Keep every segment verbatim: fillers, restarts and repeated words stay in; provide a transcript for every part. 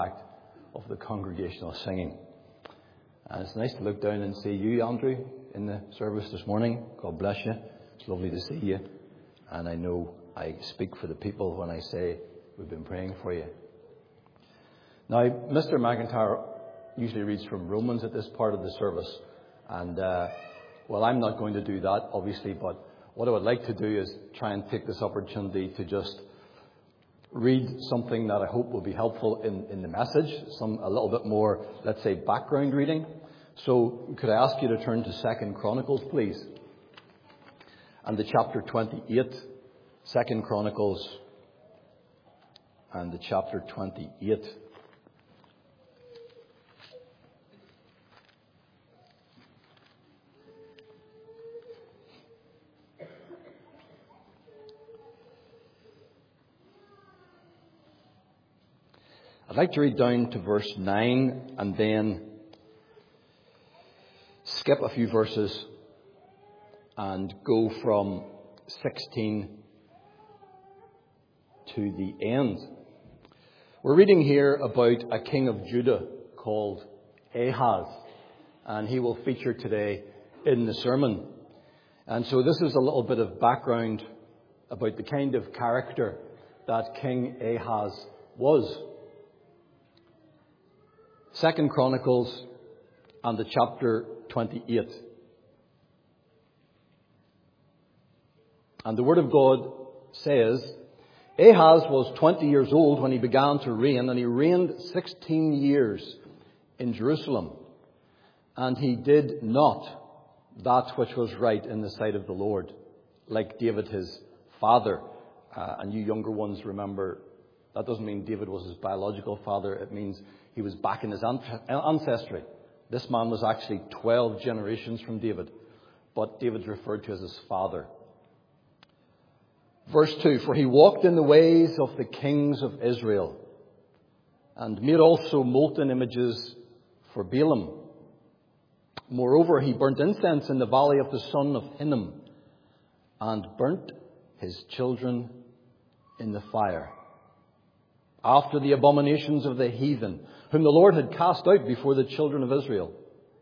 of the congregational singing. And it's nice to look down and see you, Andrew, in the service this morning. God bless you. It's lovely to see you. And I know I speak for the people when I say we've been praying for you. Now, Mister McIntyre usually reads from Romans at this part of the service. And, uh, well, I'm not going to do that, obviously, but what I would like to do is try and take this opportunity to just read something that I hope will be helpful in, in the message, some a little bit more, let's say, background reading. So could I ask you to turn to Second Chronicles, please? And the chapter twenty-eight, Second Chronicles, and the chapter twenty-eight. I'd like to read down to verse nine and then skip a few verses and go from sixteen to the end. We're reading here about a king of Judah called Ahaz, and he will feature today in the sermon. And so this is a little bit of background about the kind of character that King Ahaz was. Second Chronicles and the chapter twenty-eight. And the Word of God says, Ahaz was twenty years old when he began to reign, and he reigned sixteen years in Jerusalem. And he did not that which was right in the sight of the Lord, like David his father. Uh, and you younger ones remember, that doesn't mean David was his biological father. It means he was back in his ancestry. This man was actually twelve generations from David, but David's referred to as his father. Verse two, for he walked in the ways of the kings of Israel, and made also molten images for Baalim. Moreover, he burnt incense in the valley of the son of Hinnom, and burnt his children in the fire, after the abominations of the heathen, whom the Lord had cast out before the children of Israel.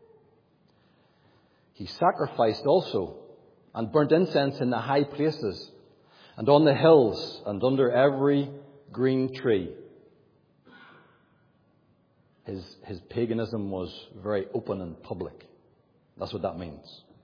He sacrificed also, and burnt incense in the high places, and on the hills, and under every green tree. His, his paganism was very open and public. That's what that means.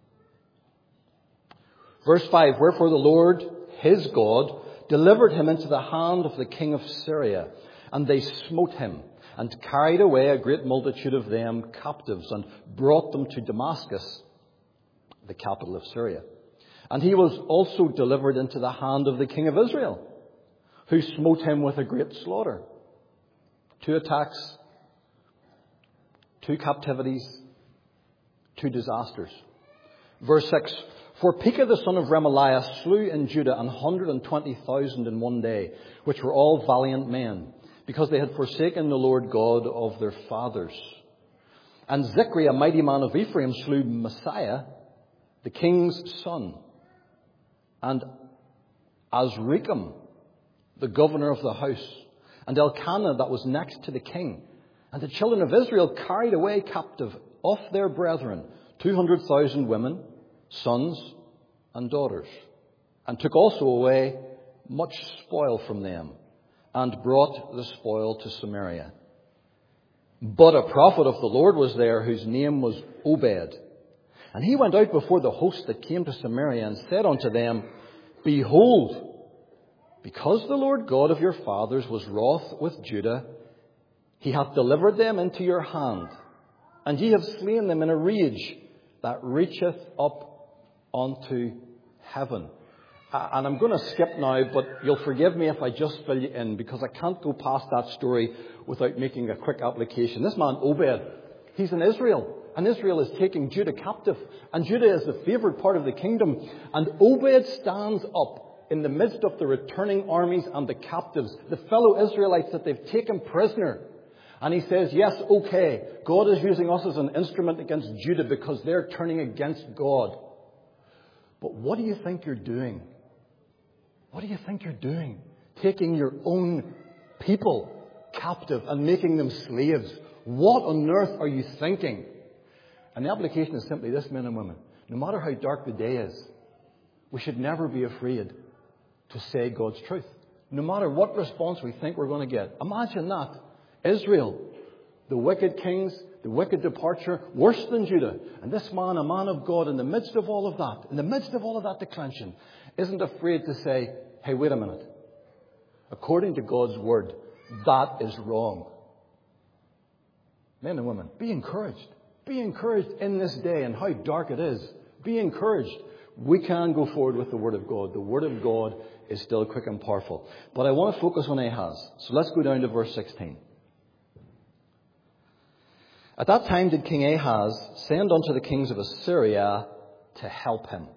Verse five, wherefore the Lord, his God, delivered him into the hand of the king of Syria, and they smote him, and carried away a great multitude of them captives, and brought them to Damascus, the capital of Syria. And he was also delivered into the hand of the king of Israel, who smote him with a great slaughter. Two attacks, two captivities, two disasters. Verse six, for Pekah the son of Remaliah slew in Judah an hundred and twenty thousand in one day, which were all valiant men, because they had forsaken the Lord God of their fathers. And Zikri, a mighty man of Ephraim, slew Messiah, the king's son. And Azrikam, the governor of the house. And Elkanah, that was next to the king. And the children of Israel carried away captive of their brethren two hundred thousand women, sons and daughters, and took also away much spoil from them, and brought the spoil to Samaria. But a prophet of the Lord was there, whose name was Obed. And he went out before the host that came to Samaria, and said unto them, behold, because the Lord God of your fathers was wroth with Judah, he hath delivered them into your hand, and ye have slain them in a rage that reacheth up unto heaven. Uh, and I'm going to skip now, but you'll forgive me if I just fill you in, because I can't go past that story without making a quick application. This man, Obed, he's in Israel, and Israel is taking Judah captive, and Judah is the favoured part of the kingdom. And Obed stands up in the midst of the returning armies and the captives, the fellow Israelites that they've taken prisoner. And he says, yes, okay, God is using us as an instrument against Judah because they're turning against God. But what do you think you're doing? What do you think you're doing? Taking your own people captive and making them slaves. What on earth are you thinking? And the application is simply this, men and women. No matter how dark the day is, we should never be afraid to say God's truth. No matter what response we think we're going to get. Imagine that. Israel, the wicked kings, the wicked departure, worse than Judah. And this man, a man of God, in the midst of all of that, in the midst of all of that declension, isn't afraid to say, hey, wait a minute. According to God's word, that is wrong. Men and women, be encouraged. Be encouraged in this day and how dark it is. Be encouraged. We can go forward with the Word of God. The Word of God is still quick and powerful. But I want to focus on Ahaz. So let's go down to verse sixteen. At that time did King Ahaz send unto the kings of Assyria to help him.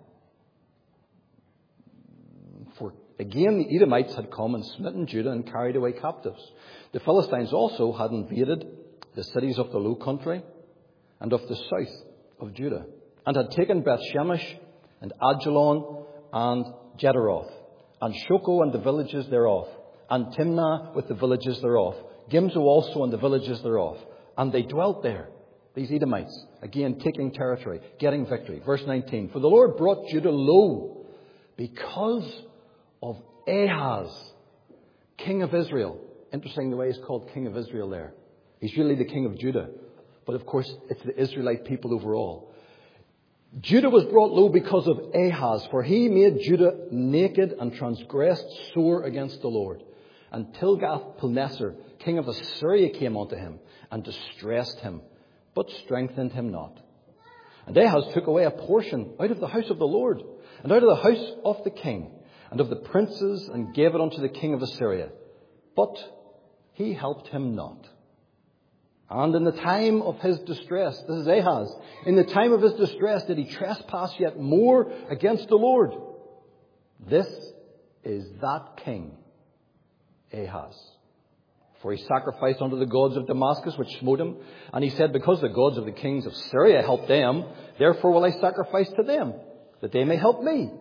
For again the Edomites had come and smitten Judah and carried away captives. The Philistines also had invaded the cities of the low country and of the south of Judah, and had taken Beth-Shemesh and Ajalon and Gederoth, and Shoko and the villages thereof, and Timnah with the villages thereof, Gimzo also and the villages thereof. And they dwelt there, these Edomites, again taking territory, getting victory. Verse nineteen, for the Lord brought Judah low because of Ahaz, king of Israel. Interesting the way he's called king of Israel there. He's really the king of Judah. But of course, it's the Israelite people overall. Judah was brought low because of Ahaz, for he made Judah naked and transgressed sore against the Lord. And Tilgath-Pilneser, king of Assyria, came unto him and distressed him, but strengthened him not. And Ahaz took away a portion out of the house of the Lord, and out of the house of the king, and of the princes, and gave it unto the king of Assyria. But he helped him not. And in the time of his distress, this is Ahaz, in the time of his distress did he trespass yet more against the Lord. This is that king, Ahaz. For he sacrificed unto the gods of Damascus, which smote him. And he said, because the gods of the kings of Syria helped them, therefore will I sacrifice to them, that they may help me.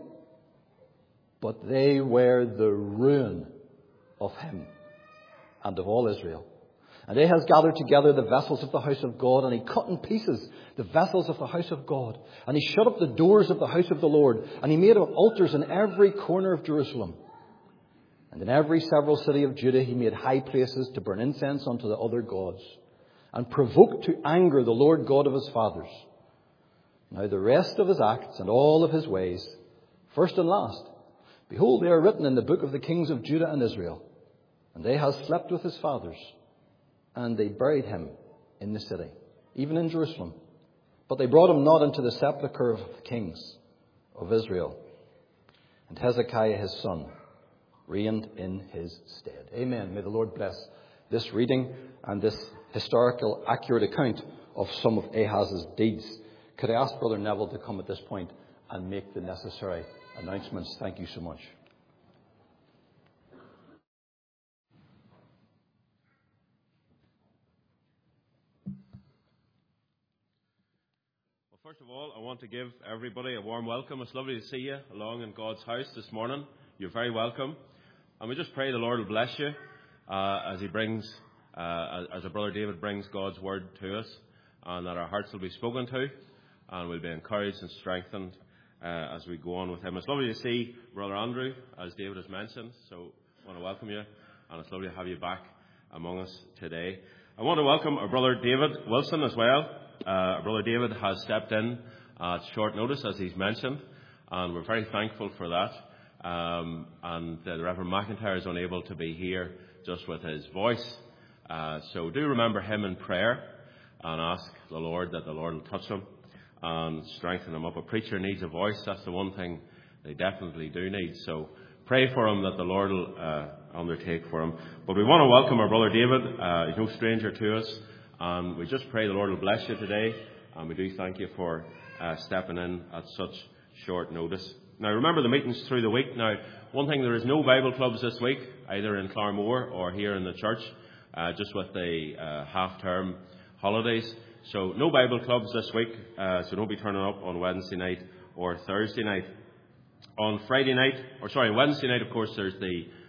But they were the ruin of him and of all Israel. And Ahaz gathered together the vessels of the house of God, and he cut in pieces the vessels of the house of God. And he shut up the doors of the house of the Lord, and he made up altars in every corner of Jerusalem. And in every several city of Judah he made high places to burn incense unto the other gods, and provoked to anger the Lord God of his fathers. Now the rest of his acts and all of his ways, first and last, behold, they are written in the book of the kings of Judah and Israel. And Ahaz slept with his fathers, and they buried him in the city, even in Jerusalem. But they brought him not into the sepulchre of the kings of Israel. And Hezekiah his son reigned in his stead. Amen. May the Lord bless this reading and this historical, accurate account of some of Ahaz's deeds. Could I ask Brother Neville to come at this point and make the necessary announcements? Thank you so much. First of all, I want to give everybody a warm welcome. It's lovely to see you along in God's house this morning. You're very welcome. And we just pray the Lord will bless you uh, as he brings, uh, as our brother David brings God's word to us, and that our hearts will be spoken to, and we'll be encouraged and strengthened uh, as we go on with him. It's lovely to see Brother Andrew, as David has mentioned, so I want to welcome you, and it's lovely to have you back among us today. I want to welcome our brother David Wilson as well. Uh, our brother David has stepped in at short notice, as he's mentioned, and we're very thankful for that. Um, and uh, the Reverend McIntyre is unable to be here just with his voice. Uh, so do remember him in prayer and ask the Lord that the Lord will touch him and strengthen him up. A preacher needs a voice. That's the one thing they definitely do need. So pray for him that the Lord will uh, undertake for him. But we want to welcome our brother David. Uh, he's no stranger to us. And we just pray the Lord will bless you today. And we do thank you for uh, stepping in at such short notice. Now, remember the meetings through the week. Now, one thing, there is no Bible clubs this week, either in Claremore or here in the church, uh, just with the uh, half-term holidays. So, no Bible clubs this week, uh, so don't be turning up on Wednesday night or Thursday night. On Friday night, or sorry, Wednesday night, of course, there's the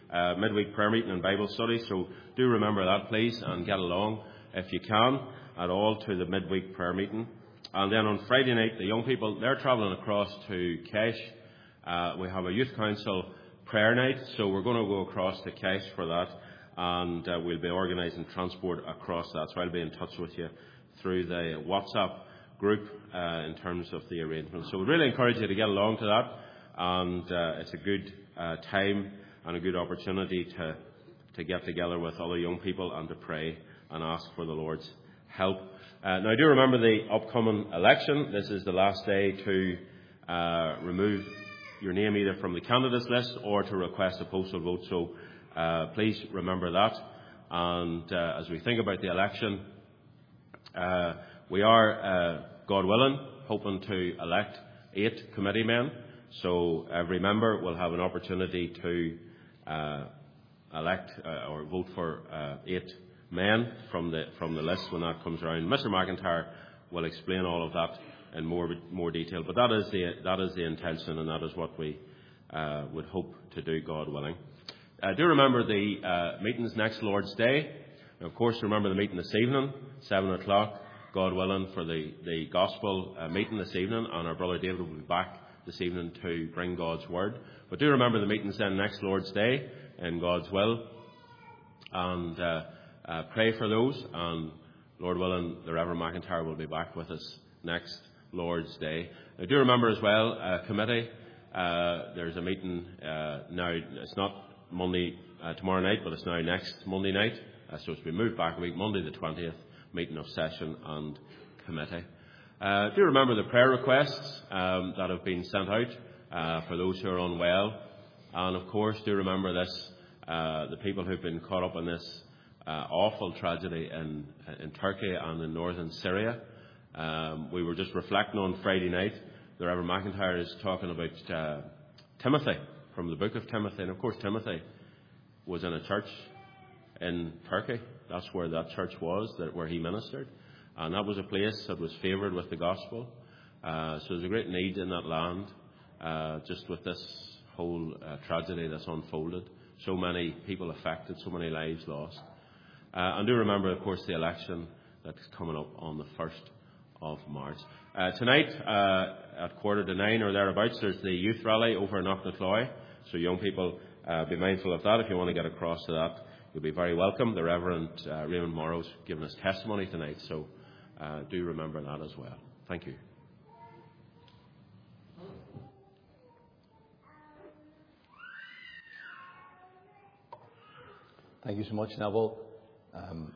uh, midweek prayer meeting and Bible study. So do remember that, please, and get along if you can at all to the midweek prayer meeting. And then on Friday night, the young people, they're travelling across to Kesh. Uh, we have a youth council prayer night, so we're going to go across to Kesh for that, and uh, we'll be organising transport across that. So I'll be in touch with you through the WhatsApp group uh, in terms of the arrangements. So we really encourage you to get along to that, and uh, it's a good uh, time and a good opportunity to, to get together with other young people and to pray and ask for the Lord's help. Uh, now, do remember the upcoming election. This is the last day to uh, remove your name either from the candidates list or to request a postal vote. So uh, please remember that. And uh, as we think about the election, uh, we are, uh, God willing, hoping to elect eight committee men. So every member will have an opportunity to uh, elect uh, or vote for uh, eight men from the from the list when that comes around. Mister McIntyre will explain all of that in more more detail, but that is the that is the intention, and that is what we uh, would hope to do, God willing. Uh, do remember the uh, meetings next Lord's Day. And of course, remember the meeting this evening, seven o'clock, God willing, for the the gospel uh, meeting this evening, and our brother David will be back this evening to bring God's word. But do remember the meetings then next Lord's Day in God's will, and Uh, Uh, pray for those, and Lord willing, the Reverend McIntyre will be back with us next Lord's Day. Now, do remember as well, uh, committee, uh, there's a meeting uh, now. It's not Monday uh, tomorrow night, but it's now next Monday night, uh, so it's been moved back a week, Monday the twentieth, meeting of session and committee. Uh, do remember the prayer requests um, that have been sent out uh, for those who are unwell, and of course do remember this, uh, the people who've been caught up in this Uh, awful tragedy in in Turkey and in northern Syria. Um, we were just reflecting on Friday night. The Reverend McIntyre is talking about uh, Timothy, from the book of Timothy. And of course, Timothy was in a church in Turkey. That's where that church was, that where he ministered. And that was a place that was favoured with the gospel. Uh, so there's a great need in that land, uh, just with this whole uh, tragedy that's unfolded. So many people affected, so many lives lost. Uh, and do remember, of course, the election that's coming up on the first of March. Uh, tonight, uh, at quarter to nine or thereabouts, there's the youth rally over in Knocknacloy. So young people, uh, be mindful of that. If you want to get across to that, you'll be very welcome. The Reverend uh, Raymond Morrow's given us testimony tonight, so uh, do remember that as well. Thank you. Thank you so much, Neville. Um,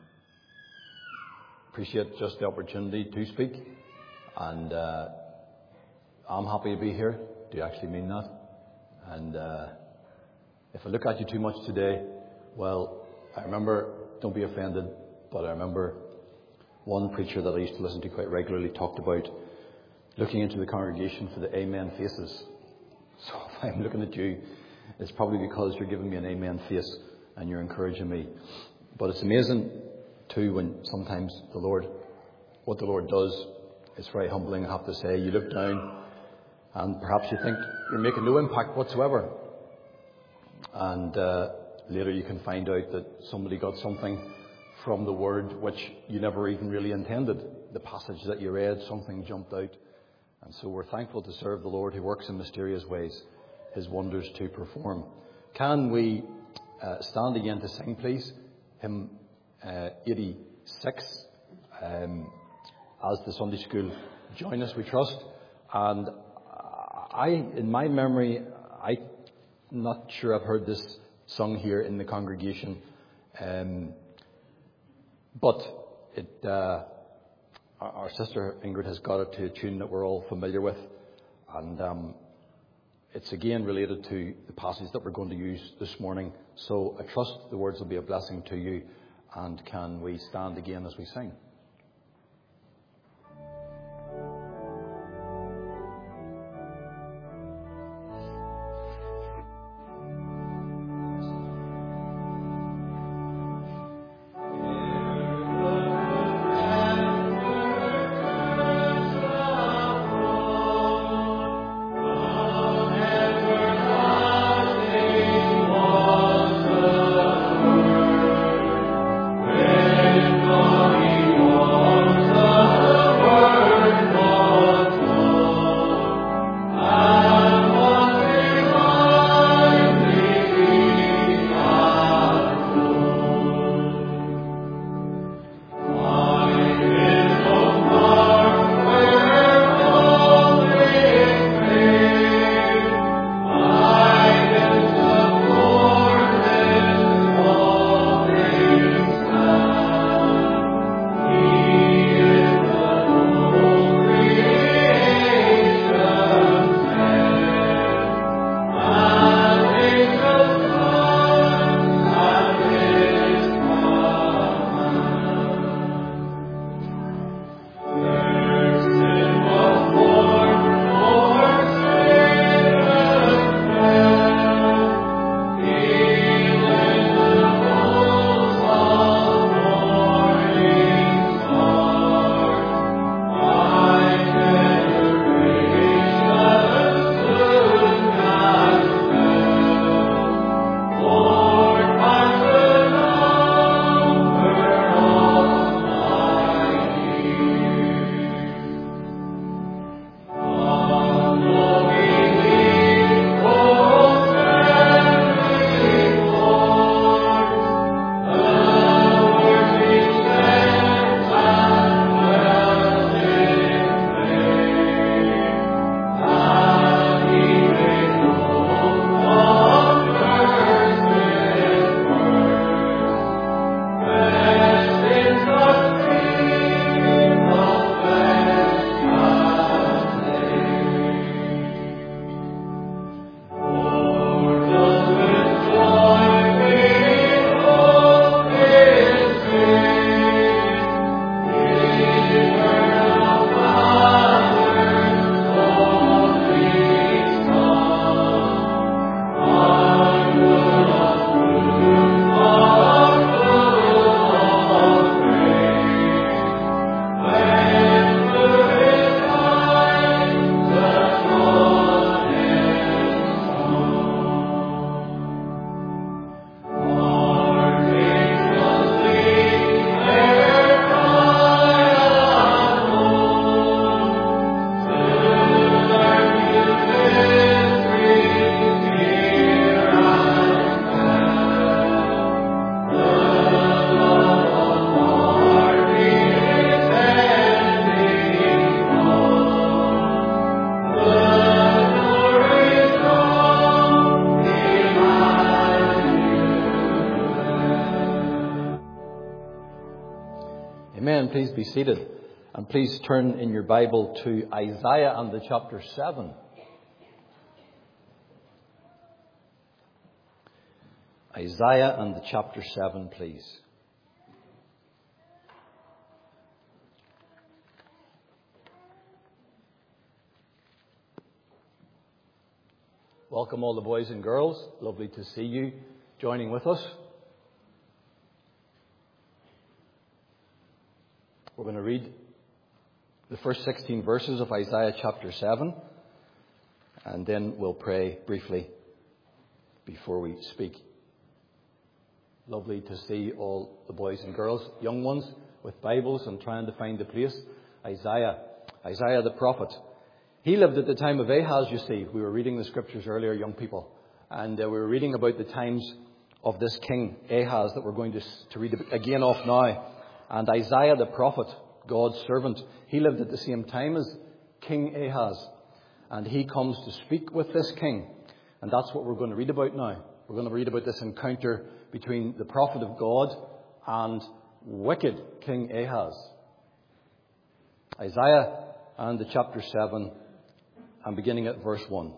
appreciate just the opportunity to speak, and uh, I'm happy to be here. Do you actually mean that? And uh, if I look at you too much today, well, I remember, don't be offended, but I remember one preacher that I used to listen to quite regularly talked about looking into the congregation for the amen faces. So if I'm looking at you, it's probably because you're giving me an amen face and you're encouraging me. But it's amazing, too, when sometimes the Lord, what the Lord does, is very humbling, I have to say. You look down and perhaps you think you're making no impact whatsoever. And uh, later you can find out that somebody got something from the Word which you never even really intended. The passage that you read, something jumped out. And so we're thankful to serve the Lord who works in mysterious ways, His wonders to perform. Can we uh, stand again to sing, please? Hymn uh, eighty-six, um, as the Sunday school join us, we trust. And I, in my memory, I'm not sure I've heard this sung here in the congregation, um, but it, uh, our, our sister Ingrid has got it to a tune that we're all familiar with, and um, it's again related to the passage that we're going to use this morning. So I trust the words will be a blessing to you. And can we stand again as we sing? Thank you. Amen. Please be seated. And please turn in your Bible to Isaiah and the chapter seven. Isaiah and the chapter seven, please. Welcome all the boys and girls. Lovely to see you joining with us. We're going to read the first sixteen verses of Isaiah chapter seven, and then we'll pray briefly before we speak. Lovely to see all the boys and girls, young ones, with Bibles and trying to find the place. Isaiah, Isaiah the prophet. He lived at the time of Ahaz, you see. We were reading the scriptures earlier, young people. And uh, we were reading about the times of this king, Ahaz, that we're going to, to read again off now. And Isaiah the prophet, God's servant, he lived at the same time as King Ahaz. And he comes to speak with this king. And that's what we're going to read about now. We're going to read about this encounter between the prophet of God and wicked King Ahaz. Isaiah and the chapter seven, and beginning at verse one.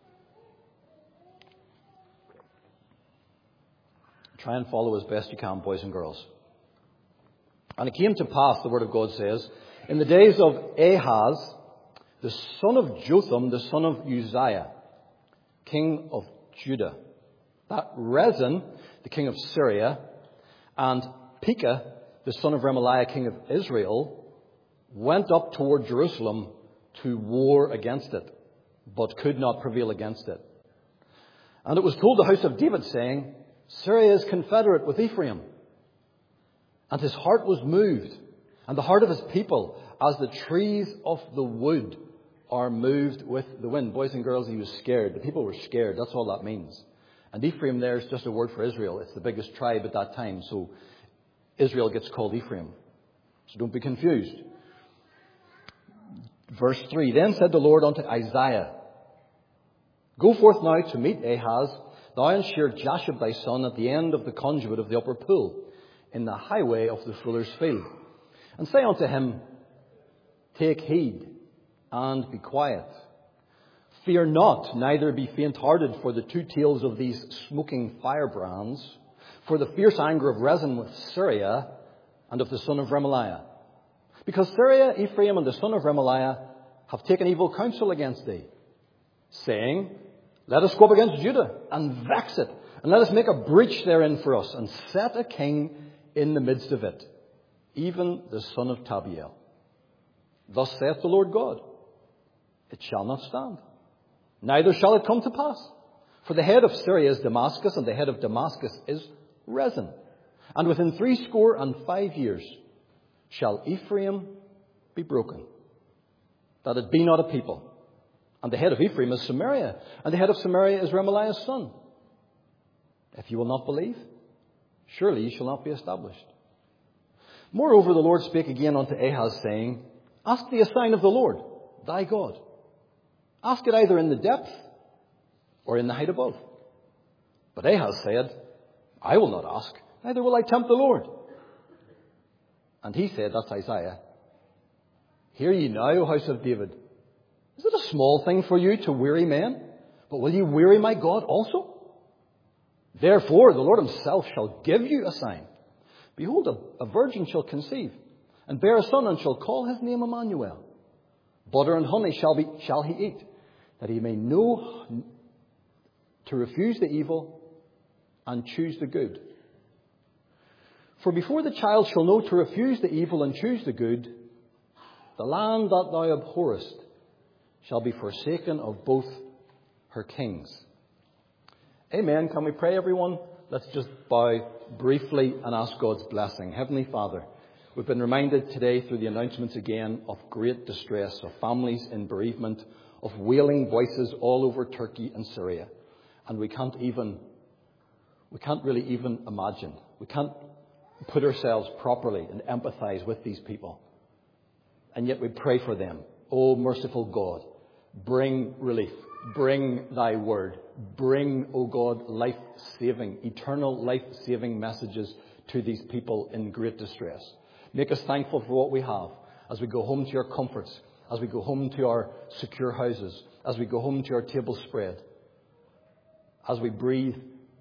Try and follow as best you can, boys and girls. And it came to pass, the word of God says, in the days of Ahaz, the son of Jotham, the son of Uzziah, king of Judah, that Rezin, the king of Syria, and Pekah, the son of Remaliah, king of Israel, went up toward Jerusalem to war against it, but could not prevail against it. And it was told the house of David, saying, Syria is confederate with Ephraim. And his heart was moved, and the heart of his people, as the trees of the wood are moved with the wind. Boys and girls, he was scared. The people were scared. That's all that means. And Ephraim there is just a word for Israel. It's the biggest tribe at that time. So Israel gets called Ephraim. So don't be confused. Verse three, Then said the Lord unto Isaiah, Go forth now to meet Ahaz, thou and Shear-Jashub thy son, at the end of the conduit of the upper pool, in the highway of the fuller's field. And say unto him, Take heed, and be quiet. Fear not, neither be faint-hearted for the two tails of these smoking firebrands, for the fierce anger of Rezin with Syria, and of the son of Remaliah. Because Syria, Ephraim, and the son of Remaliah have taken evil counsel against thee, saying, Let us go up against Judah, and vex it, and let us make a breach therein for us, and set a king in the midst of it, even the son of Tabiel. Thus saith the Lord God, It shall not stand, neither shall it come to pass. For the head of Syria is Damascus, and the head of Damascus is Rezin. And within threescore and five years shall Ephraim be broken, that it be not a people. And the head of Ephraim is Samaria, and the head of Samaria is Remaliah's son. If you will not believe, surely you shall not be established. Moreover, the Lord spake again unto Ahaz, saying, Ask thee a sign of the Lord, thy God. Ask it either in the depth or in the height above. But Ahaz said, I will not ask, neither will I tempt the Lord. And he said, that's Isaiah, Hear ye now, O house of David. Is it a small thing for you to weary men? But will you weary my God also? Therefore the Lord himself shall give you a sign. Behold, a, a virgin shall conceive, and bear a son, and shall call his name Emmanuel. Butter and honey shall be shall he eat, that he may know to refuse the evil and choose the good. For before the child shall know to refuse the evil and choose the good, the land that thou abhorrest shall be forsaken of both her kings. Amen. Can we pray, everyone? Let's just bow briefly and ask God's blessing. Heavenly Father, we've been reminded today through the announcements again of great distress, of families in bereavement, of wailing voices all over Turkey and Syria. And we can't even, we can't really even imagine. We can't put ourselves properly and empathize with these people. And yet we pray for them. Oh, merciful God, bring relief. Bring thy word. Bring, O God, life-saving, eternal life-saving messages to these people in great distress. Make us thankful for what we have as we go home to our comforts, as we go home to our secure houses, as we go home to our table spread, as we breathe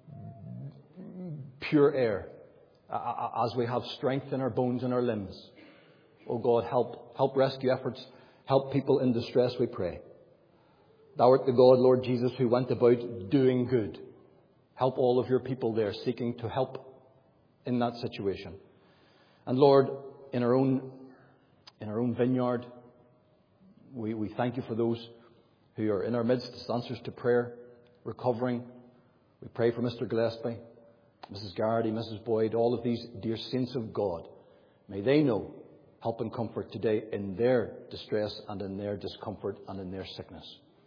pure air, as we have strength in our bones and our limbs. Oh God, help, help rescue efforts, help people in distress, we pray. Thou art the God, Lord Jesus, who went about doing good. Help all of your people there seeking to help in that situation. And Lord, in our own, in our own vineyard, we, we thank you for those who are in our midst as answers to prayer, recovering. We pray for Mister Gillespie, Missus Garrity, Missus Boyd, all of these dear saints of God. May they know help and comfort today in their distress and in their discomfort and in their sickness.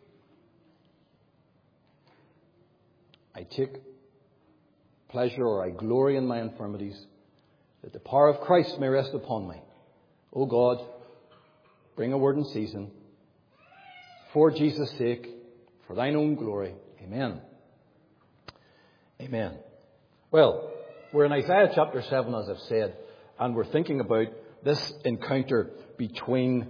I take pleasure or I glory in my infirmities, that the power of Christ may rest upon me. O God, bring a word in season, for Jesus' sake, for thine own glory. Amen. Amen. Well, we're in Isaiah chapter seven, as I've said, and we're thinking about this encounter between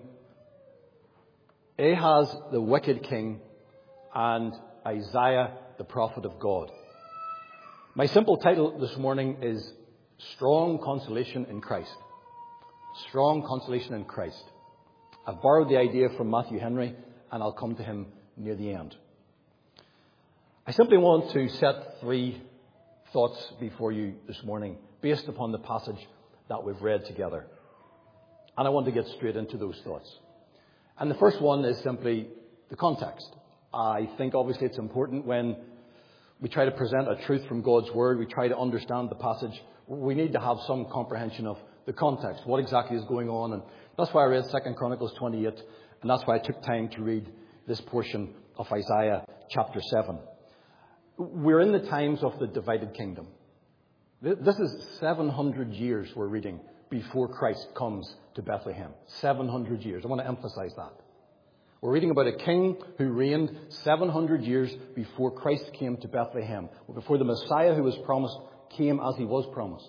Ahaz, the wicked king, and Isaiah, the prophet of God. My simple title this morning is Strong Consolation in Christ. Strong Consolation in Christ. I've borrowed the idea from Matthew Henry, and I'll come to him near the end. I simply want to set three thoughts before you this morning based upon the passage that we've read together. And I want to get straight into those thoughts. And the first one is simply the context. I think obviously it's important when we try to present a truth from God's Word, we try to understand the passage, we need to have some comprehension of the context, what exactly is going on. And that's why I read Second Chronicles twenty-eight, and that's why I took time to read this portion of Isaiah chapter seven. We're in the times of the divided kingdom. This is seven hundred years we're reading before Christ comes to Bethlehem. seven hundred years. I want to emphasize that. We're reading about a king who reigned seven hundred years before Christ came to Bethlehem, before the Messiah who was promised came as he was promised.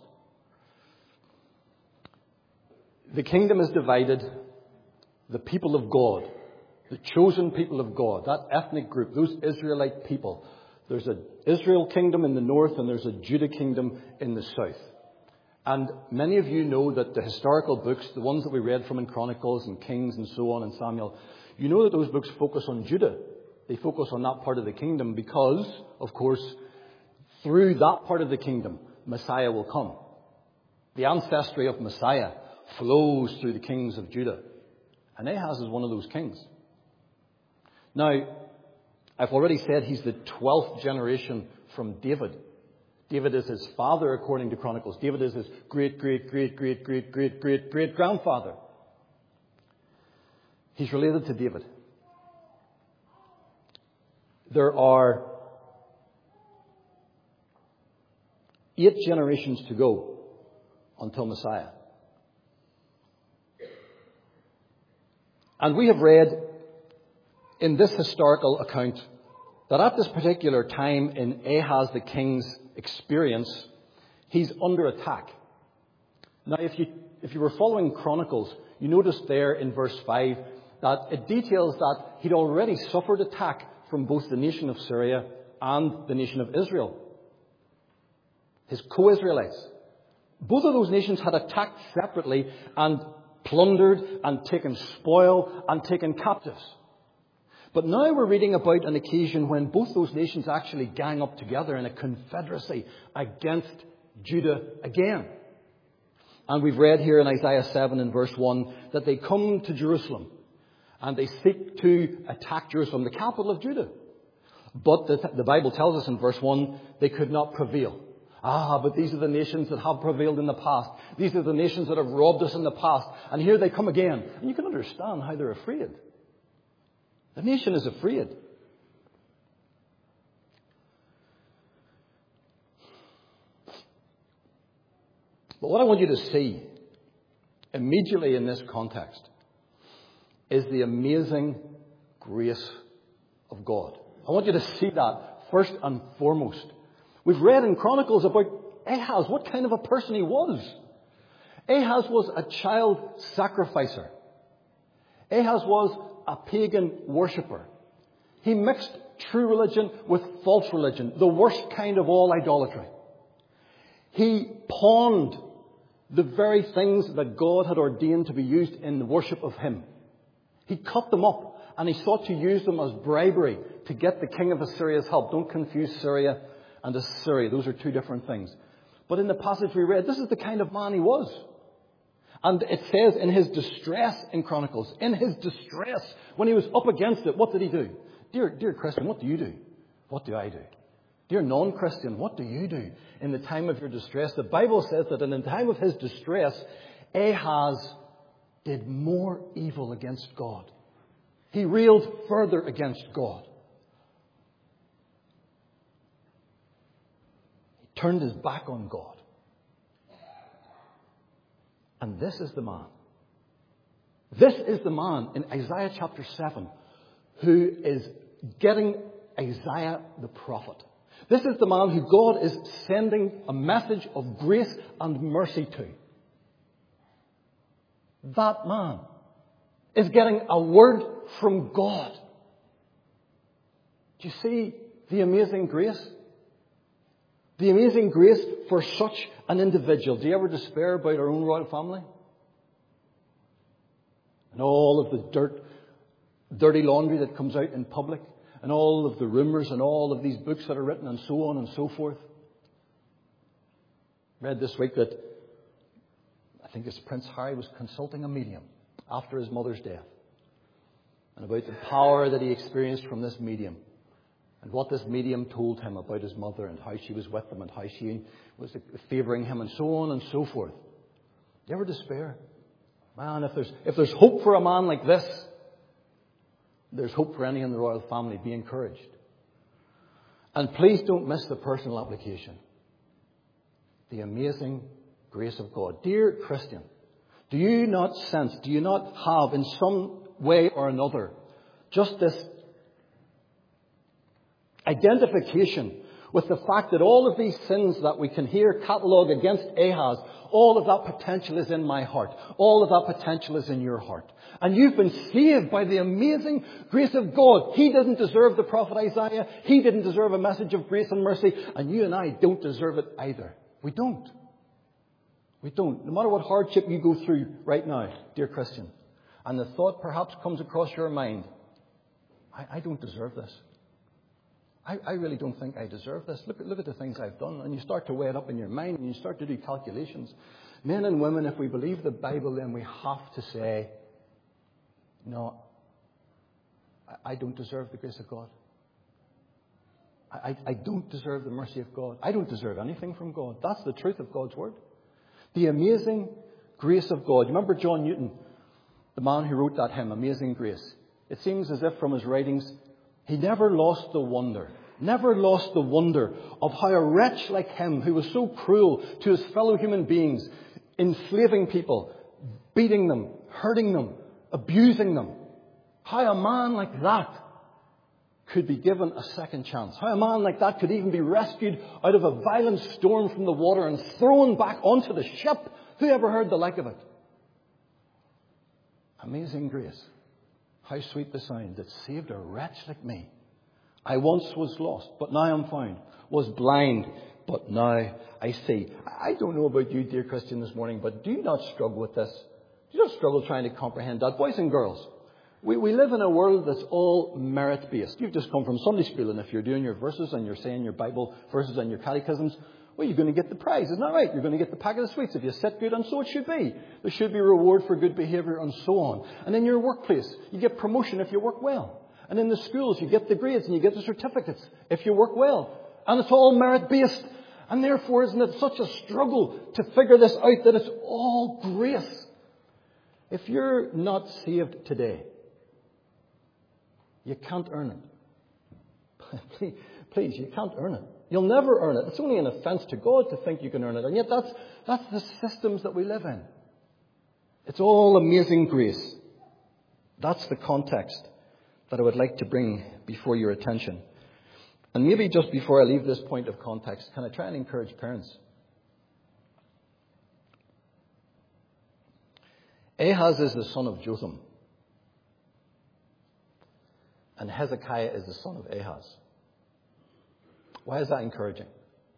The kingdom is divided. The people of God, the chosen people of God, that ethnic group, those Israelite people, there's an Israel kingdom in the north and there's a Judah kingdom in the south. And many of you know that the historical books, the ones that we read from in Chronicles and Kings and so on and Samuel, you know that those books focus on Judah. They focus on that part of the kingdom because, of course, through that part of the kingdom, Messiah will come. The ancestry of Messiah flows through the kings of Judah. And Ahaz is one of those kings. Now, I've already said he's the twelfth generation from David. David is his father, according to Chronicles. David is his great, great, great, great, great, great, great, great grandfather. He's related to David. There are eight generations to go until Messiah. And we have read in this historical account that at this particular time in Ahaz the king's experience, he's under attack. Now, if you if you were following Chronicles, you noticed there in verse five that it details that he'd already suffered attack from both the nation of Syria and the nation of Israel, his co-Israelites. Both of those nations had attacked separately and plundered and taken spoil and taken captives. But now we're reading about an occasion when both those nations actually gang up together in a confederacy against Judah again. And we've read here in Isaiah seven in verse one that they come to Jerusalem and they seek to attack Jerusalem, the capital of Judah. But the, the Bible tells us in verse one, they could not prevail. Ah, but these are the nations that have prevailed in the past. These are the nations that have robbed us in the past. And here they come again. And you can understand how they're afraid. The nation is afraid. But what I want you to see immediately in this context is the amazing grace of God. I want you to see that first and foremost. We've read in Chronicles about Ahaz, what kind of a person he was. Ahaz was a child sacrificer. Ahaz was a pagan worshipper. He mixed true religion with false religion, the worst kind of all idolatry. He pawned the very things that God had ordained to be used in the worship of Him. He cut them up and he sought to use them as bribery to get the king of Assyria's help. Don't confuse Syria and Assyria. Those are two different things. But in the passage we read, this is the kind of man he was. And it says in his distress in Chronicles, in his distress, when he was up against it, what did he do? Dear, dear Christian, what do you do? What do I do? Dear non-Christian, what do you do in the time of your distress? The Bible says that in the time of his distress, Ahaz did more evil against God. He railed further against God. He turned his back on God. And this is the man. This is the man in Isaiah chapter seven who is getting Isaiah the prophet. This is the man who God is sending a message of grace and mercy to. That man is getting a word from God. Do you see the amazing grace? The amazing grace for such an individual. Do you ever despair about our own royal family? And all of the dirt, dirty laundry that comes out in public, and all of the rumours and all of these books that are written and so on and so forth. I read this week that I think it's Prince Harry was consulting a medium after his mother's death, and about the power that he experienced from this medium, and what this medium told him about his mother and how she was with him and how she was favouring him and so on and so forth. Do you ever despair? Man, if there's, if there's hope for a man like this, there's hope for any in the royal family. Be encouraged. And please don't miss the personal application. The amazing grace of God. Dear Christian, do you not sense, do you not have in some way or another just this identification with the fact that all of these sins that we can hear catalogued against Ahaz, all of that potential is in my heart. All of that potential is in your heart. And you've been saved by the amazing grace of God. He didn't deserve the prophet Isaiah. He didn't deserve a message of grace and mercy. And you and I don't deserve it either. We don't. We don't. No matter what hardship you go through right now, dear Christian, and the thought perhaps comes across your mind, I, I don't deserve this. I, I really don't think I deserve this. Look at, look at the things I've done. And you start to weigh it up in your mind and you start to do calculations. Men and women, if we believe the Bible, then we have to say, no, I, I don't deserve the grace of God. I, I, I don't deserve the mercy of God. I don't deserve anything from God. That's the truth of God's Word. The amazing grace of God. You remember John Newton, the man who wrote that hymn, Amazing Grace? It seems as if from his writings, he never lost the wonder, never lost the wonder of how a wretch like him, who was so cruel to his fellow human beings, enslaving people, beating them, hurting them, abusing them, how a man like that could be given a second chance. How a man like that could even be rescued out of a violent storm from the water and thrown back onto the ship. Who ever heard the like of it? Amazing grace. How sweet the sound that saved a wretch like me. I once was lost, but now I'm found. Was blind, but now I see. I don't know about you, dear Christian, this morning, but do you not struggle with this? Do you not struggle trying to comprehend that? Boys and girls, we, we live in a world that's all merit-based. You've just come from Sunday school, and if you're doing your verses and you're saying your Bible verses and your catechisms, well, you're going to get the prize. Isn't that right? You're going to get the packet of sweets if you sit good, and so it should be. There should be reward for good behaviour and so on. And in your workplace, you get promotion if you work well. And in the schools, you get the grades and you get the certificates if you work well. And it's all merit-based. And therefore, isn't it such a struggle to figure this out, that it's all grace? If you're not saved today, you can't earn it. please, please, you can't earn it. You'll never earn it. It's only an offence to God to think you can earn it. And yet that's, that's the systems that we live in. It's all amazing grace. That's the context that I would like to bring before your attention. And maybe just before I leave this point of context, can I try and encourage parents? Ahaz is the son of Jotham. And Hezekiah is the son of Ahaz. Why is that encouraging?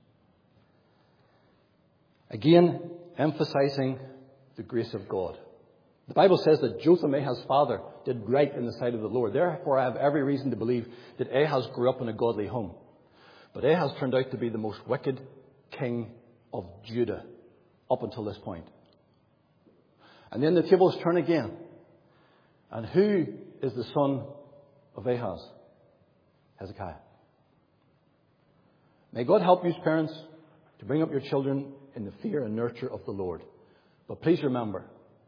Again, emphasizing the grace of God. The Bible says that Jotham, Ahaz's father, did right in the sight of the Lord. Therefore, I have every reason to believe that Ahaz grew up in a godly home. But Ahaz turned out to be the most wicked king of Judah up until this point. And then the tables turn again. And who is the son of Ahaz? Hezekiah. May God help you, parents, to bring up your children in the fear and nurture of the Lord. But please remember,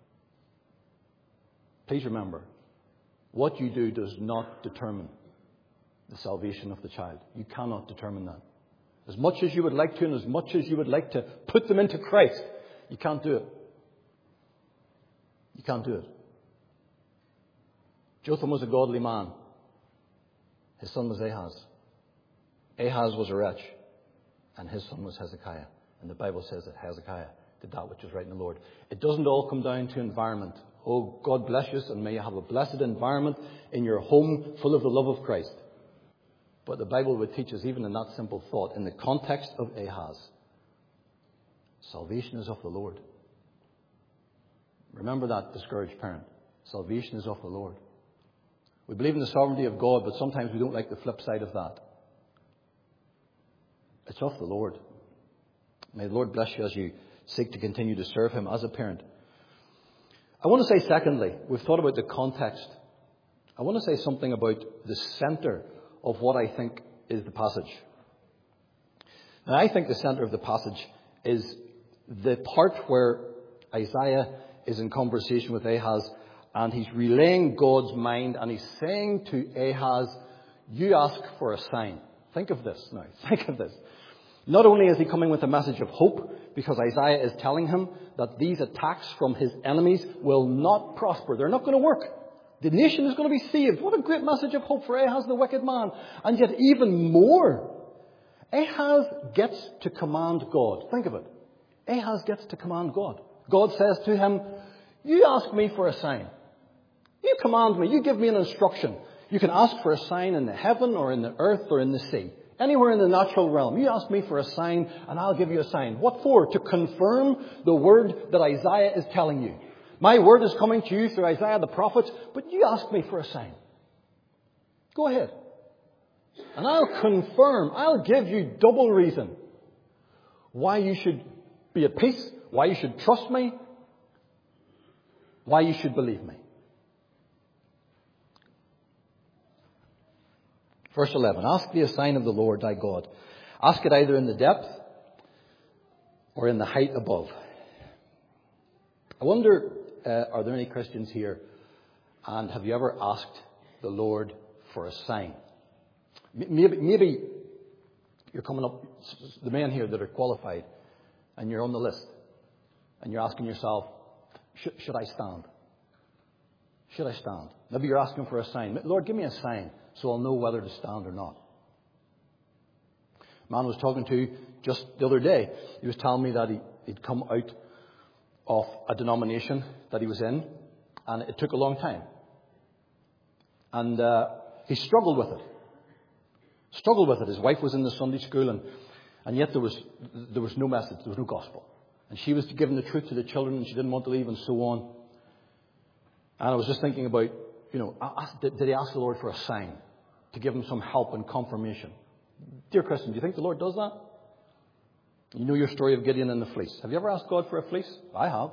please remember, what you do does not determine the salvation of the child. You cannot determine that. As much as you would like to and as much as you would like to put them into Christ, you can't do it. You can't do it. Jotham was a godly man. His son was Ahaz. Ahaz was a wretch. And his son was Hezekiah. And the Bible says that Hezekiah did that which was right in the Lord. It doesn't all come down to environment. Oh, God bless you, and may you have a blessed environment in your home full of the love of Christ. But the Bible would teach us, even in that simple thought, in the context of Ahaz, salvation is of the Lord. Remember that, discouraged parent. Salvation is of the Lord. We believe in the sovereignty of God, but sometimes we don't like the flip side of that. It's of the Lord. May the Lord bless you as you seek to continue to serve Him as a parent. I want to say, secondly, we've thought about the context. I want to say something about the centre of what I think is the passage. And I think the centre of the passage is the part where Isaiah is in conversation with Ahaz, and he's relaying God's mind, and he's saying to Ahaz, you ask for a sign. Think of this now. Think of this. Not only is he coming with a message of hope, because Isaiah is telling him that these attacks from his enemies will not prosper. They're not going to work. The nation is going to be saved. What a great message of hope for Ahaz, the wicked man. And yet even more, Ahaz gets to command God. Think of it. Ahaz gets to command God. God says to him, you ask me for a sign. You command me. You give me an instruction. You can ask for a sign in the heaven or in the earth or in the sea. Anywhere in the natural realm. You ask me for a sign and I'll give you a sign. What for? To confirm the word that Isaiah is telling you. My word is coming to you through Isaiah the prophet, but you ask me for a sign. Go ahead. And I'll confirm, I'll give you double reason why you should be at peace, why you should trust me, why you should believe me. Verse eleven, ask thee a sign of the Lord thy God. Ask it either in the depth or in the height above. I wonder, uh, are there any Christians here, and have you ever asked the Lord for a sign? Maybe, maybe you're coming up, the men here that are qualified, and you're on the list, and you're asking yourself, should, should I stand? Should I stand? Maybe you're asking for a sign. Lord, give me a sign so I'll know whether to stand or not. A man I was talking to just the other day, he was telling me that he, he'd come out of a denomination that he was in, and it took a long time. And uh, he struggled with it. Struggled with it. His wife was in the Sunday school, and, and yet there was there was no message, there was no gospel. And she was giving the truth to the children, and she didn't want to leave, and so on. And I was just thinking about, you know, ask, did, did he ask the Lord for a sign to give him some help and confirmation? Dear Christian, do you think the Lord does that? You know your story of Gideon and the fleece. Have you ever asked God for a fleece? I have.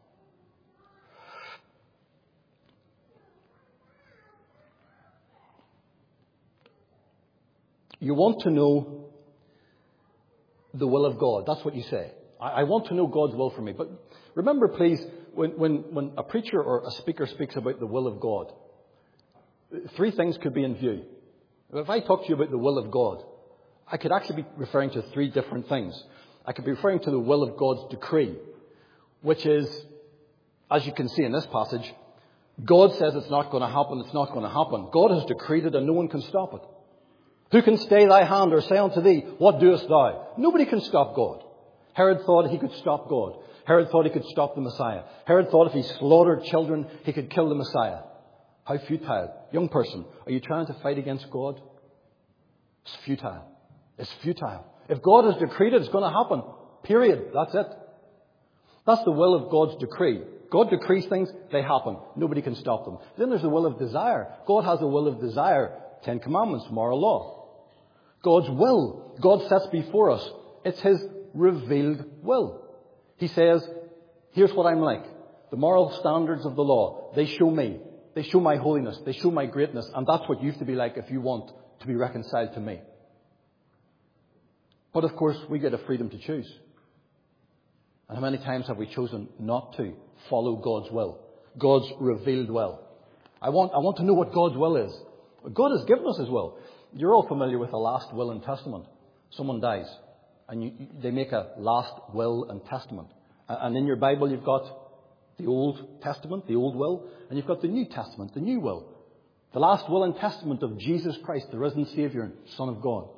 You want to know the will of God. That's what you say. I, I want to know God's will for me. But remember, please, when, when, when a preacher or a speaker speaks about the will of God, three things could be in view. If I talk to you about the will of God, I could actually be referring to three different things. I could be referring to the will of God's decree, which is, as you can see in this passage, God says it's not going to happen, it's not going to happen. God has decreed it and no one can stop it. Who can stay thy hand or say unto thee, what doest thou? Nobody can stop God. Herod thought he could stop God. Herod thought he could stop the Messiah. Herod thought if he slaughtered children, he could kill the Messiah. How futile. Young person, are you trying to fight against God? It's futile. It's futile. If God has decreed it, it's going to happen. Period. That's it. That's the will of God's decree. God decrees things, they happen. Nobody can stop them. Then there's the will of desire. God has a will of desire. Ten Commandments, moral law. God's will. God sets before us. It's His revealed will. He says, here's what I'm like. The moral standards of the law, they show me. They show my holiness. They show my greatness. And that's what you have to be like if you want to be reconciled to me. But of course, we get a freedom to choose. And how many times have we chosen not to follow God's will? God's revealed will. I want, I want to know what God's will is. God has given us His will. You're all familiar with the last will and testament. Someone dies, and you, they make a last will and testament. And in your Bible, you've got the Old Testament, the Old Will, and you've got the New Testament, the New Will. The last will and testament of Jesus Christ, the risen Saviour and Son of God.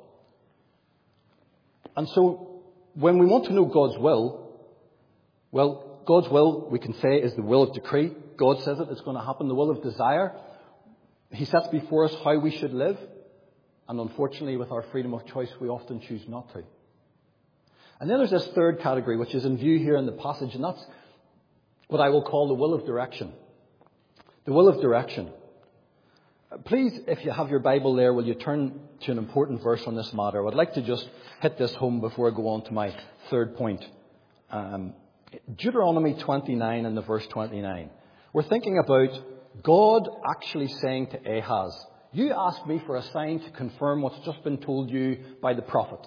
And so, when we want to know God's will, well, God's will, we can say, is the will of decree. God says it, it's going to happen. The will of desire. He sets before us how we should live. And unfortunately, with our freedom of choice, we often choose not to. And then there's this third category, which is in view here in the passage, and that's what I will call the will of direction. The will of direction. Please, if you have your Bible there, will you turn to an important verse on this matter? I would like to just hit this home before I go on to my third point. Um, Deuteronomy twenty-nine and the verse twenty-nine. We're thinking about God actually saying to Ahaz, you ask me for a sign to confirm what's just been told you by the prophet.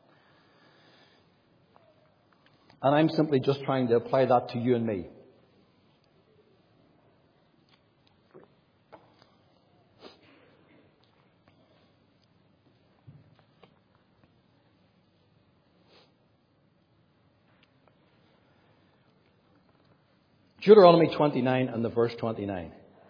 And I'm simply just trying to apply that to you and me. Deuteronomy twenty-nine and the verse twenty-nine.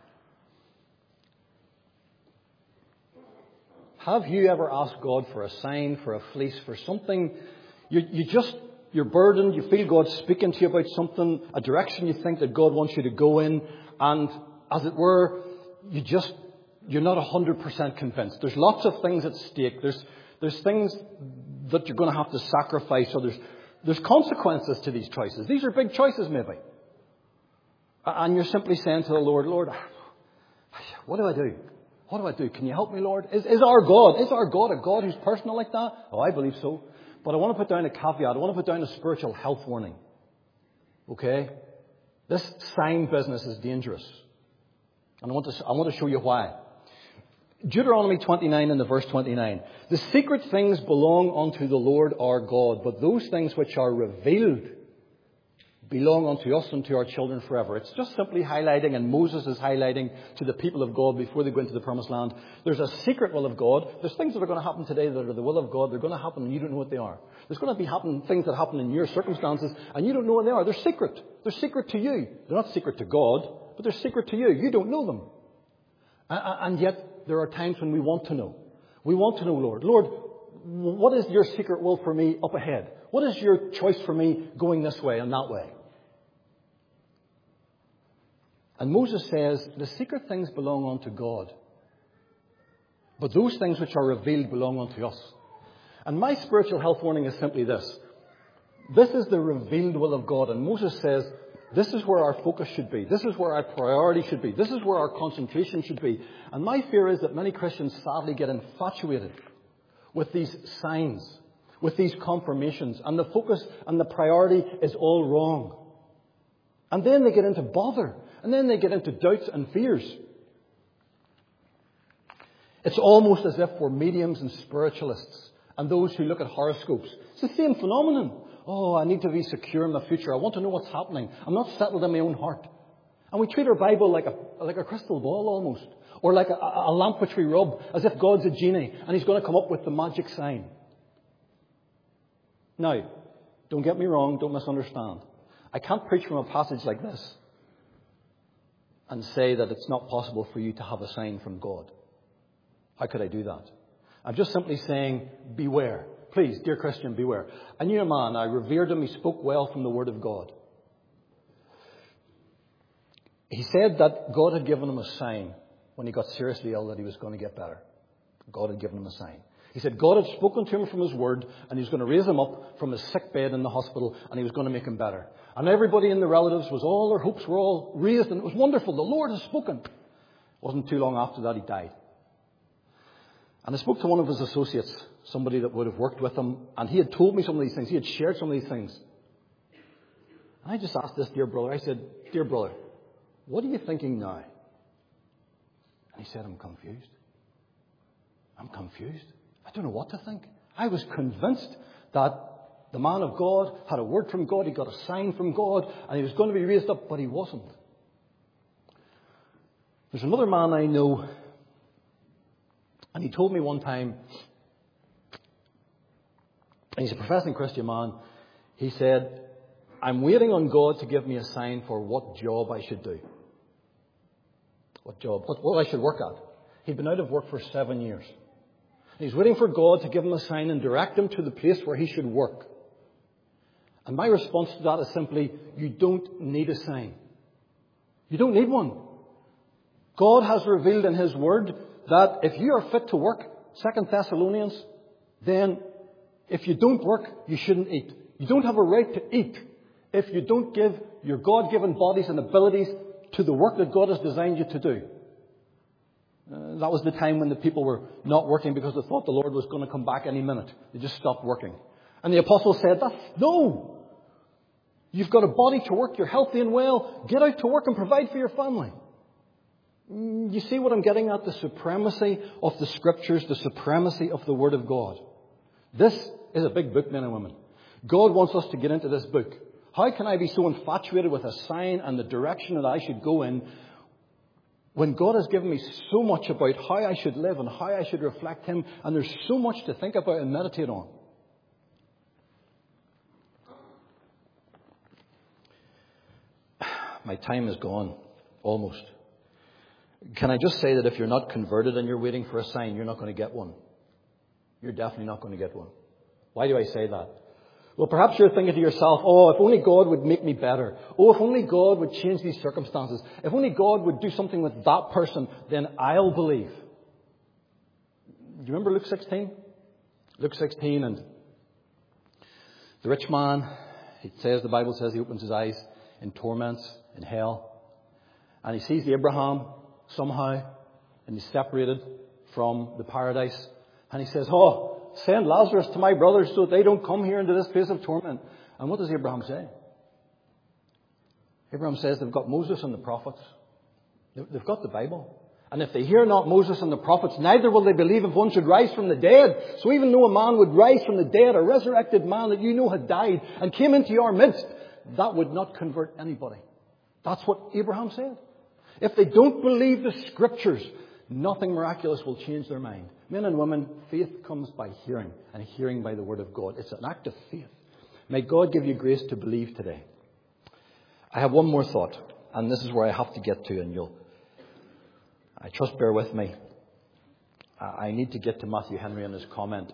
Have you ever asked God for a sign, for a fleece, for something? You, you just, you're burdened, you feel God speaking to you about something, a direction you think that God wants you to go in, and as it were, you just, you're not one hundred percent convinced. There's lots of things at stake. There's, there's things that you're going to have to sacrifice, or there's, there's consequences to these choices. These are big choices, maybe. And you're simply saying to the Lord, Lord, what do I do? What do I do? Can you help me, Lord? Is, is our God, is our God a God who's personal like that? Oh, I believe so. But I want to put down a caveat. I want to put down a spiritual health warning. Okay? This sign business is dangerous. And I want to, I want to show you why. Deuteronomy twenty-nine and the verse twenty-nine. The secret things belong unto the Lord our God, but those things which are revealed belong unto us and to our children forever. It's just simply highlighting, and Moses is highlighting to the people of God before they go into the promised land. There's a secret will of God. There's things that are going to happen today that are the will of God. They're going to happen and you don't know what they are. There's going to be happen, things that happen in your circumstances and you don't know what they are. They're secret. They're secret to you. They're not secret to God, but they're secret to you. You don't know them. And yet there are times when we want to know. We want to know, Lord. Lord, what is your secret will for me up ahead? What is your choice for me going this way and that way? And Moses says, the secret things belong unto God, but those things which are revealed belong unto us. And my spiritual health warning is simply this. This is the revealed will of God. And Moses says, this is where our focus should be. This is where our priority should be. This is where our concentration should be. And my fear is that many Christians sadly get infatuated with these signs, with these confirmations, and the focus and the priority is all wrong. And then they get into bother. And then they get into doubts and fears. It's almost as if we're mediums and spiritualists and those who look at horoscopes. It's the same phenomenon. Oh, I need to be secure in my future. I want to know what's happening. I'm not settled in my own heart. And we treat our Bible like a, like a crystal ball almost. Or like a, a lamp which we rub, as if God's a genie and He's going to come up with the magic sign. Now, don't get me wrong, don't misunderstand. I can't preach from a passage like this and say that it's not possible for you to have a sign from God. How could I do that? I'm just simply saying, beware. Please, dear Christian, beware. I knew a man, I revered him, he spoke well from the Word of God. he said that God had given him a sign when he got seriously ill that he was going to get better. God had given him a sign. He said God had spoken to him from his word, and he was going to raise him up from his sick bed in the hospital, and he was going to make him better. And everybody in the relatives was all, their hopes were all raised, and it was wonderful. The Lord has spoken. It wasn't too long after that he died. And I spoke to one of his associates, somebody that would have worked with him, and he had told me some of these things. He had shared some of these things. And I just asked this dear brother, I said, dear brother, what are you thinking now? And he said, I'm confused. I'm confused. I don't know what to think. I was convinced that the man of God had a word from God, he got a sign from God, and he was going to be raised up, but he wasn't. There's another man I know, and he told me one time, and he's a professing Christian man, he said, I'm waiting on God to give me a sign for what job I should do. What job? What, what I should work at. He'd been out of work for seven years. He's waiting for God to give him a sign and direct him to the place where he should work. And my response to that is simply, you don't need a sign. You don't need one. God has revealed in his word that if you are fit to work, Second Thessalonians, then if you don't work, you shouldn't eat. You don't have a right to eat if you don't give your God-given bodies and abilities to the work that God has designed you to do. Uh, that was the time when the people were not working because they thought the Lord was going to come back any minute. They just stopped working. And the apostle said, That's, no! You've got a body to work, you're healthy and well, get out to work and provide for your family. Mm, you see what I'm getting at? The supremacy of the Scriptures, the supremacy of the Word of God. This is a big book, men and women. God wants us to get into this book. How can I be so infatuated with a sign and the direction that I should go in when God has given me so much about how I should live and how I should reflect Him, and there's so much to think about and meditate on? My time is gone, almost. Can I just say that if you're not converted and you're waiting for a sign, you're not going to get one. You're definitely not going to get one. Why do I say that? Well, perhaps you're thinking to yourself, oh, if only God would make me better. Oh, if only God would change these circumstances. If only God would do something with that person, then I'll believe. Do you remember Luke sixteen? Luke sixteen, and the rich man, it says, the Bible says he opens his eyes in torments, in hell. And he sees Abraham somehow, and he's separated from the paradise. And he says, oh, send Lazarus to my brothers so that they don't come here into this place of torment. And what does Abraham say? Abraham says they've got Moses and the prophets. They've got the Bible. And if they hear not Moses and the prophets, neither will they believe if one should rise from the dead. So even though a man would rise from the dead, a resurrected man that you know had died and came into your midst, that would not convert anybody. That's what Abraham said. If they don't believe the Scriptures, nothing miraculous will change their mind. Men and women, faith comes by hearing, and hearing by the Word of God. It's an act of faith. May God give you grace to believe today. I have one more thought, and this is where I have to get to, and you'll, I trust, bear with me. I need to get to Matthew Henry and his comment.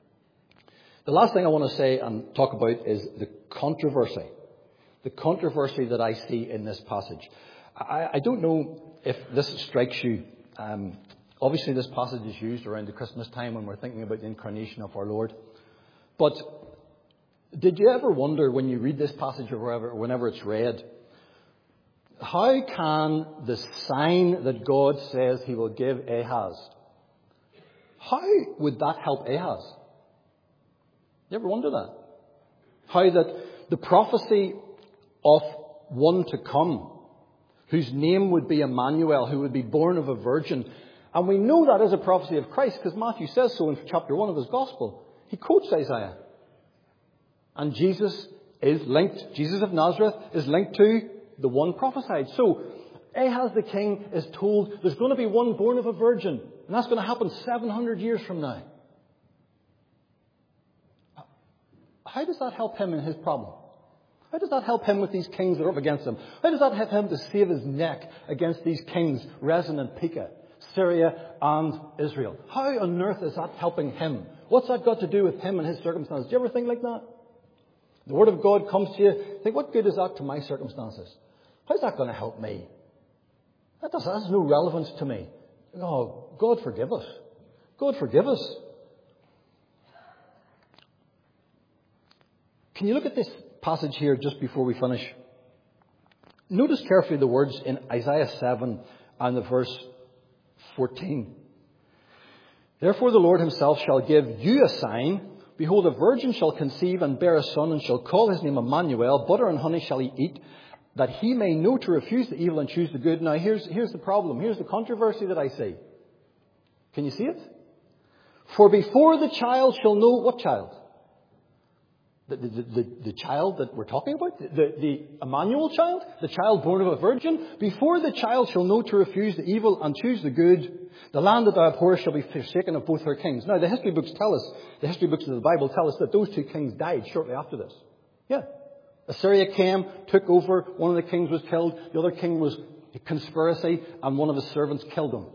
The last thing I want to say and talk about is the controversy. The controversy that I see in this passage. I, I don't know if this strikes you. Um, obviously, this passage is used around the Christmas time when we're thinking about the incarnation of our Lord. But did you ever wonder when you read this passage or wherever, whenever it's read, how can the sign that God says He will give Ahaz, how would that help Ahaz? You ever wonder that? How that the prophecy of one to come, whose name would be Emmanuel, who would be born of a virgin. And we know that is a prophecy of Christ because Matthew says so in chapter one of his Gospel. He quotes Isaiah. And Jesus is linked, Jesus of Nazareth is linked to the one prophesied. So Ahaz the king is told there's going to be one born of a virgin. And that's going to happen seven hundred years from now. How does that help him in his problem? How does that help him with these kings that are up against him? How does that help him to save his neck against these kings, Rezin and Pekah, Syria and Israel? How on earth is that helping him? What's that got to do with him and his circumstances? Do you ever think like that? The Word of God comes to you, think, what good is that to my circumstances? How's that going to help me? That does, that has no relevance to me. Oh, God forgive us. God forgive us. Can you look at this passage here just before we finish? Notice carefully the words in Isaiah seven and the verse fourteen. Therefore the Lord himself shall give you a sign. Behold, a virgin shall conceive and bear a son, and shall call his name Emmanuel. Butter and honey shall he eat, that he may know to refuse the evil and choose the good. Now here's, here's the problem. Here's the controversy that I see. Can you see it? For before the child shall know, what child? The, the, the, the child that we're talking about? The, the Emmanuel child? The child born of a virgin? Before the child shall know to refuse the evil and choose the good, the land that thou abhorrest shall be forsaken of both her kings. Now the history books tell us, the history books of the Bible tell us that those two kings died shortly after this. Yeah. Assyria came, took over, one of the kings was killed, the other king was a conspiracy, and one of his servants killed him.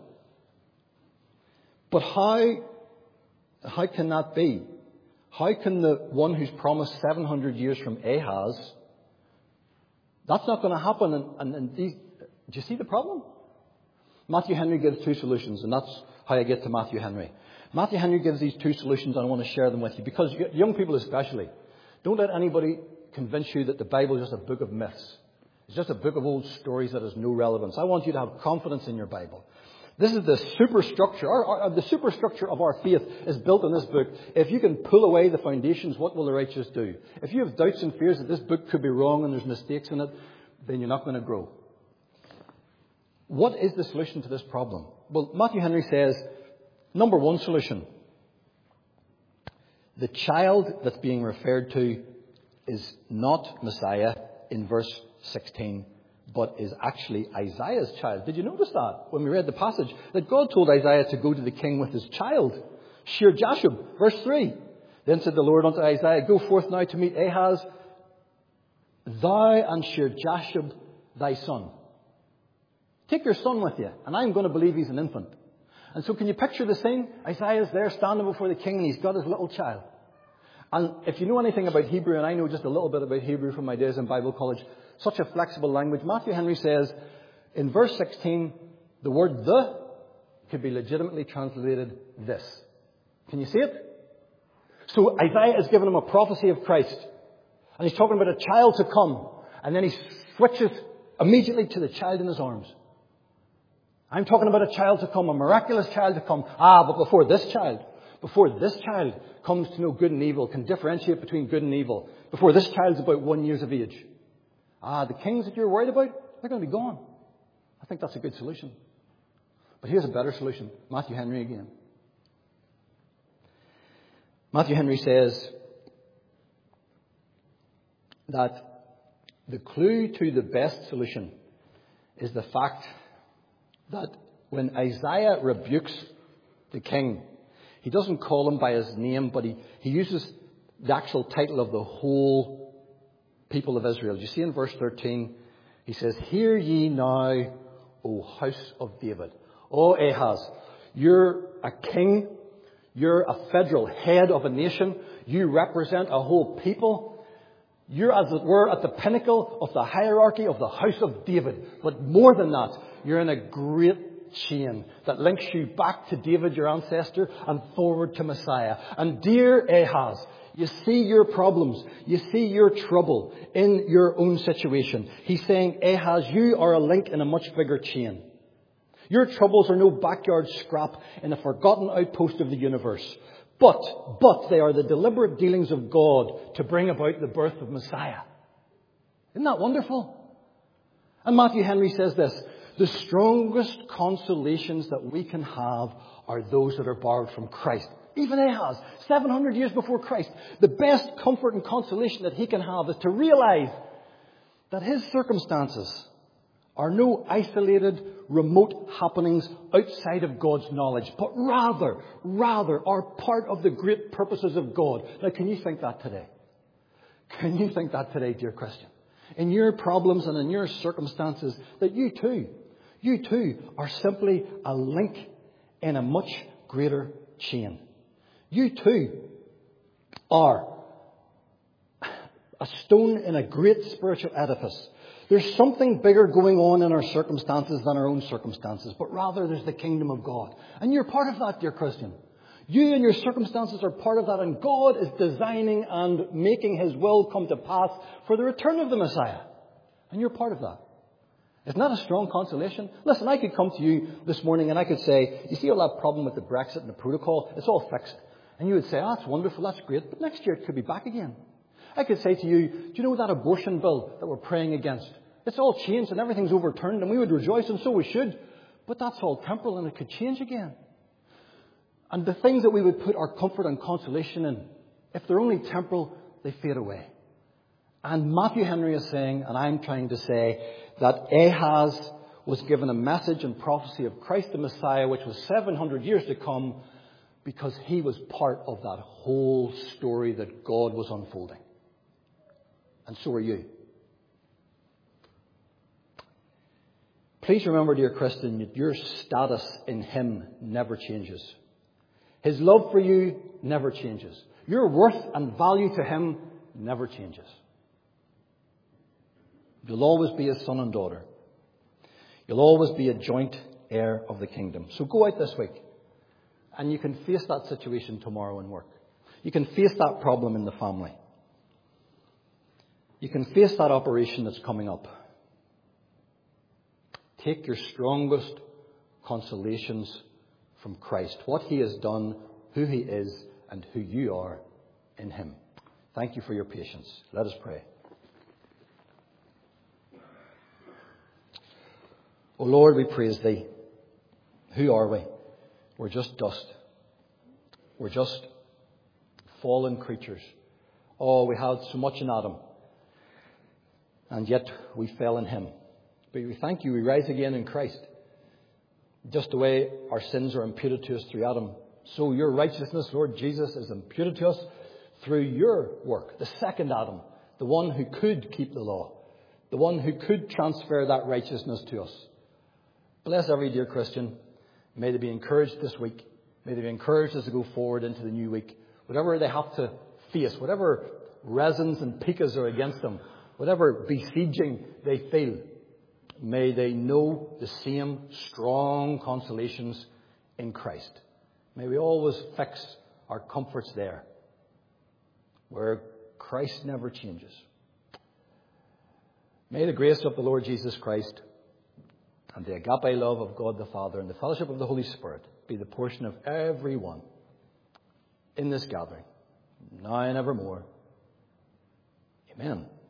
But how, how can that be? How can the one who's promised seven hundred years from Ahaz, that's not going to happen? And, and, and these, do you see the problem? Matthew Henry gives two solutions, and that's how I get to Matthew Henry. Matthew Henry gives these two solutions, and I want to share them with you, because young people especially, don't let anybody convince you that the Bible is just a book of myths. It's just a book of old stories that has no relevance. I want you to have confidence in your Bible. This is the superstructure. Our, our, the superstructure of our faith is built in this book. If you can pull away the foundations, what will the righteous do? If you have doubts and fears that this book could be wrong and there's mistakes in it, then you're not going to grow. What is the solution to this problem? Well, Matthew Henry says, number one solution. The child that's being referred to is not Messiah in verse sixteen, but is actually Isaiah's child. Did you notice that when we read the passage? That God told Isaiah to go to the king with his child, Shear-Jashub, verse three. Then said the Lord unto Isaiah, go forth now to meet Ahaz, thou and Shear-Jashub thy son. Take your son with you, and I'm going to believe he's an infant. And so can you picture the scene? Isaiah's there standing before the king, and he's got his little child. And if you know anything about Hebrew, and I know just a little bit about Hebrew from my days in Bible college, such a flexible language, Matthew Henry says, in verse sixteen, the word the could be legitimately translated this. Can you see it? So Isaiah is giving him a prophecy of Christ. And he's talking about a child to come. And then he switches immediately to the child in his arms. I'm talking about a child to come, a miraculous child to come. Ah, but before this child, before this child comes to know good and evil, can differentiate between good and evil, before this child's about one years of age, ah, the kings that you're worried about, they're going to be gone. I think that's a good solution. But here's a better solution. Matthew Henry again. Matthew Henry says that the clue to the best solution is the fact that when Isaiah rebukes the king, he doesn't call him by his name, but he, he uses the actual title of the whole people of Israel. You see in verse thirteen, he says, hear ye now, O house of David. O Ahaz, you're a king. You're a federal head of a nation. You represent a whole people. You're, as it were, at the pinnacle of the hierarchy of the house of David. But more than that, you're in a great chain that links you back to David, your ancestor, and forward to Messiah. And dear Ahaz, you see your problems. You see your trouble in your own situation. He's saying, Ahaz, you are a link in a much bigger chain. Your troubles are no backyard scrap in a forgotten outpost of the universe. But, but they are the deliberate dealings of God to bring about the birth of Messiah. Isn't that wonderful? And Matthew Henry says this, the strongest consolations that we can have are those that are borrowed from Christ. Even Ahaz, seven hundred years before Christ, the best comfort and consolation that he can have is to realize that his circumstances are no isolated, remote happenings outside of God's knowledge, but rather, rather are part of the great purposes of God. Now, can you think that today? Can you think that today, dear Christian? In your problems and in your circumstances, that you too, you too are simply a link in a much greater chain. You too are a stone in a great spiritual edifice There's something bigger going on in our circumstances than our own circumstances, but rather there's the kingdom of God. And you're part of that, dear Christian. You and your circumstances are part of that, and God is designing and making His will come to pass for the return of the Messiah. And you're part of that. Isn't that a strong consolation? Listen, I could come to you this morning and I could say, you see all that problem with the Brexit and the protocol? It's all fixed. And you would say, oh, that's wonderful, that's great, but next year it could be back again. I could say to you, do you know that abortion bill that we're praying against? It's all changed and everything's overturned, and we would rejoice, and so we should. But that's all temporal and it could change again. And the things that we would put our comfort and consolation in, if they're only temporal, they fade away. And Matthew Henry is saying, and I'm trying to say, that Ahaz was given a message and prophecy of Christ the Messiah, which was seven hundred years to come, because he was part of that whole story that God was unfolding. And so are you. Please remember, dear Christian, that your status in Him never changes. His love for you never changes. Your worth and value to Him never changes. You'll always be His son and daughter. You'll always be a joint heir of the kingdom. So go out this week and you can face that situation tomorrow in work. You can face that problem in the family. You can face that operation that's coming up. Take your strongest consolations from Christ. What He has done, who He is, and who you are in Him. Thank you for your patience. Let us pray. O Lord, we praise Thee. Who are we? We're just dust. We're just fallen creatures. Oh, we had so much in Adam. And yet we fell in Him. But we thank You, we rise again in Christ. Just the way our sins are imputed to us through Adam, so Your righteousness, Lord Jesus, is imputed to us through Your work. The second Adam, the one who could keep the law, the one who could transfer that righteousness to us. Bless every dear Christian. May they be encouraged this week. May they be encouraged as they go forward into the new week. Whatever they have to face, whatever resins and picas are against them, whatever besieging they feel, may they know the same strong consolations in Christ. May we always fix our comforts there, where Christ never changes. May the grace of the Lord Jesus Christ and the agape love of God the Father and the fellowship of the Holy Spirit be the portion of everyone in this gathering, now and evermore. Amen.